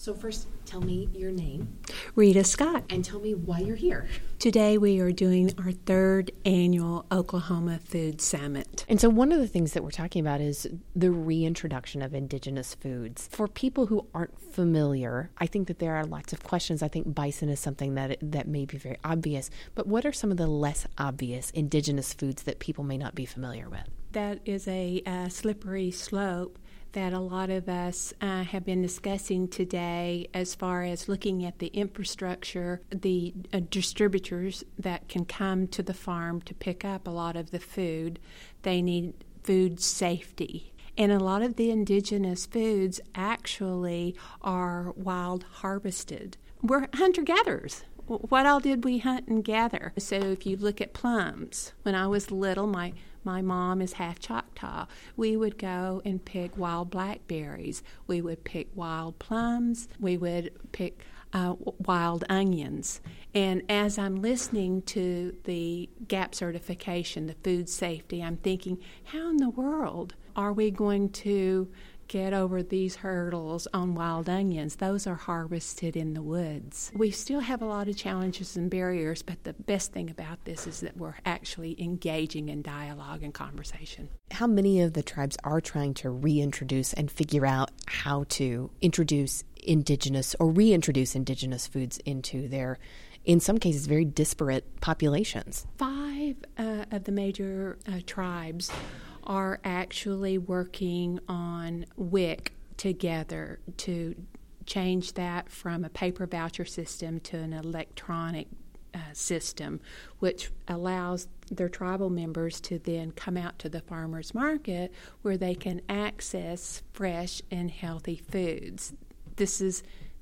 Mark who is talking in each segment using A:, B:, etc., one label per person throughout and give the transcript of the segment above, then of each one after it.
A: So first, tell me your name.
B: Rita Scott.
A: And tell me why you're here.
B: Today we are doing our third annual Oklahoma Food Summit.
A: And so one of the things that we're talking about is the reintroduction of indigenous foods. For people who aren't familiar, I think that there are lots of questions. I think bison is something that may be very obvious. But what are some of the less obvious indigenous foods that people may not be familiar with?
B: That is a slippery slope that a lot of us have been discussing today as far as looking at the infrastructure, the distributors that can come to the farm to pick up a lot of the food. They need food safety. And a lot of the indigenous foods actually are wild harvested. We're hunter-gatherers. What all did we hunt and gather? So if you look at plums, when I was little, my mom is half Choctaw. We would go and pick wild blackberries. We would pick wild plums. We would pick wild onions. And as I'm listening to the GAP certification, the food safety, I'm thinking, how in the world are we going to get over these hurdles on wild onions? Those are harvested in the woods. We still have a lot of challenges and barriers, but the best thing about this is that we're actually engaging in dialogue and conversation.
A: How many of the tribes are trying to reintroduce and figure out how to introduce indigenous or reintroduce indigenous foods into their, in some cases, very disparate populations? 5
B: of the major tribes are actually working on WIC together to change that from a paper voucher system to an electronic system, which allows their tribal members to then come out to the farmers market where they can access fresh and healthy foods. This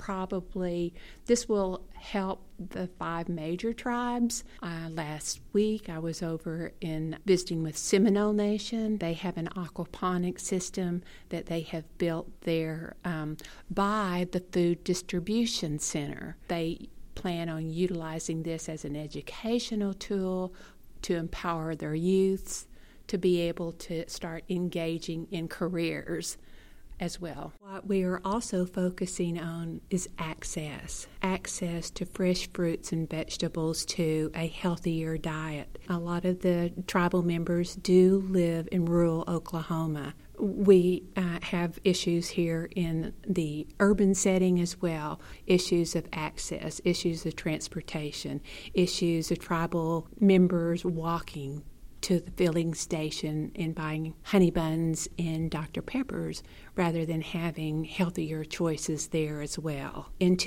B: will help the 5 major tribes. Last week I was over in visiting with Seminole Nation. They have an aquaponic system that they have built there by the Food Distribution Center. They plan on utilizing this as an educational tool to empower their youths to be able to start engaging in careers as well. What we are also focusing on is access to fresh fruits and vegetables, to a healthier diet. A lot of the tribal members do live in rural Oklahoma. We have issues here in the urban setting as well, issues of access, issues of transportation, issues of tribal members walking to the filling station and buying honey buns and Dr. Peppers rather than having healthier choices there as well. In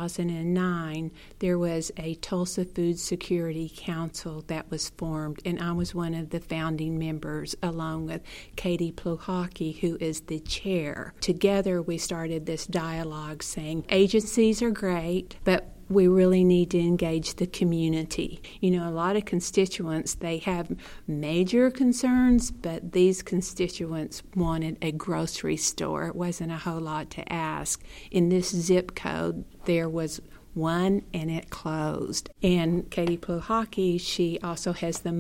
B: 2009, there was a Tulsa Food Security Council that was formed, and I was one of the founding members along with Katie Pluhaki, who is the chair. Together, we started this dialogue saying agencies are great, but we really need to engage the community. You know, a lot of constituents, they have major concerns, but these constituents wanted a grocery store. It wasn't a whole lot to ask. In this zip code, there was one, and it closed. And Katie Pluhaki, she also has her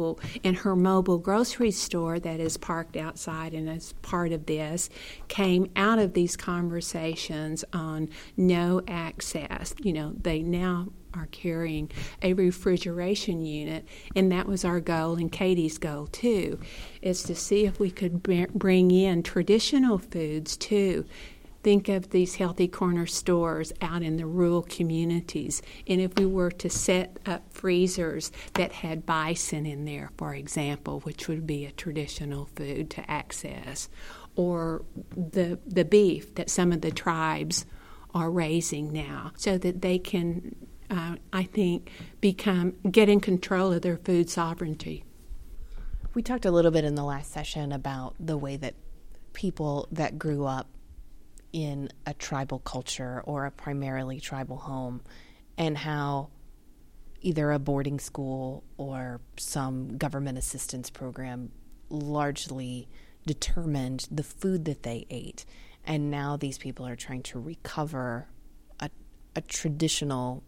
B: mobile grocery store that is parked outside, and as part of this came out of these conversations on no access. You know, they now are carrying a refrigeration unit, and that was our goal and Katie's goal too, is to see if we could bring in traditional foods too. Think of these healthy corner stores out in the rural communities. And if we were to set up freezers that had bison in there, for example, which would be a traditional food to access, or the beef that some of the tribes are raising now, so that they can, I think, get in control of their food sovereignty.
A: We talked a little bit in the last session about the way that people that grew up in a tribal culture or a primarily tribal home, and how either a boarding school or some government assistance program largely determined the food that they ate. And now these people are trying to recover a traditional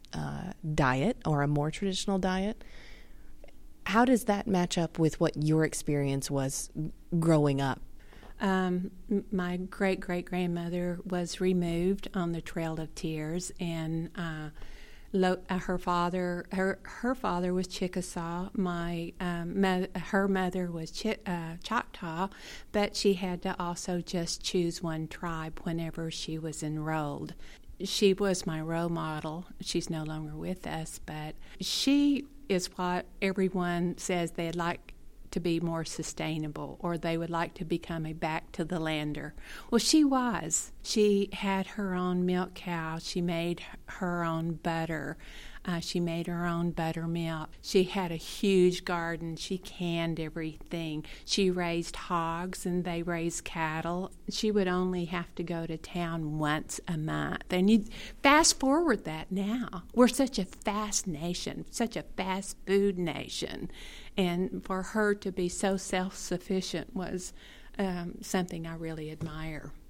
A: diet or a more traditional diet. How does that match up with what your experience was growing up?
B: My great-great-grandmother was removed on the Trail of Tears, and her father was Chickasaw. Her mother was Choctaw, but she had to also just choose one tribe whenever she was enrolled. She was my role model. She's no longer with us, but she is what everyone says they'd like to be more sustainable, or they would like to become a back to the lander. Well, she was. She had her own milk cow. She made her own butter. She made her own buttermilk. She had a huge garden. She canned everything. She raised hogs, and they raised cattle. She would only have to go to town once a month. And you fast forward that now. We're such a fast nation, such a fast food nation. And for her to be so self-sufficient was something I really admire.